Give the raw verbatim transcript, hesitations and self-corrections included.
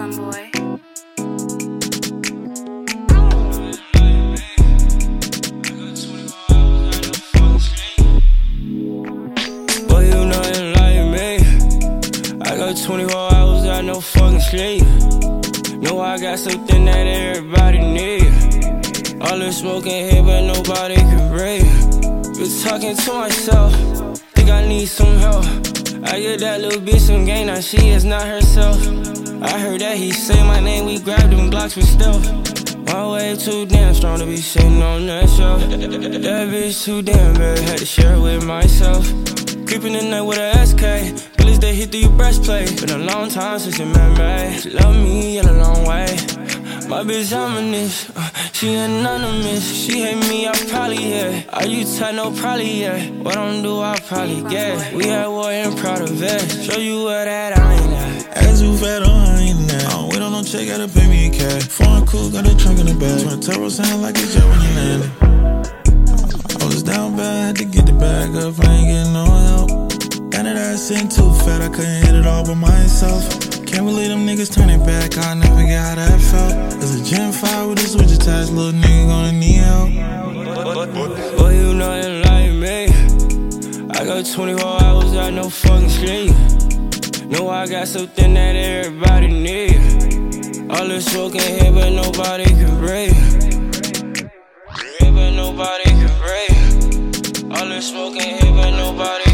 John Boy. Boy, you know you like me. I got twenty-four hours, I no fucking sleep. Know I got something that everybody need. All this smoking here, but nobody can breathe. Been talking to myself, think I need some help. I get that little bitch some game, now she is not herself. I heard that he say my name, we grabbed them blocks with stealth. My wave too damn strong to be sitting on that shelf. That bitch too damn bad, had to share it with myself. Creeping the night with a S K, bullets that hit through your breastplate. Been a long time since you met me. She love me in a long way. My bitch ominous, uh, she anonymous. She hate me, I probably yeah. Are you tight? No, probably yeah. What I'm do, I probably get. We at war and proud of it. Show you where that I ain't at. Ass too fat, oh, I ain't that. I don't wait on no check, gotta pay me a cash. Foreign cool, got a trunk in the bag. Twin turbo sound like a jet when you landed. I was down bad, had to get the bag up, I ain't getting no help. Got that ass sitting too fat, I couldn't hit it all by myself. Can't believe them niggas turning back, I never got how that felt. There's a Gen five with a switch attached, little nigga gonna need help. Boy, you know you like me. I got twenty-four hours, I no fucking sleep. Know I got something that everybody need. All this smoking here, but nobody can breathe. Here, but nobody can breathe. All this smoking here, but nobody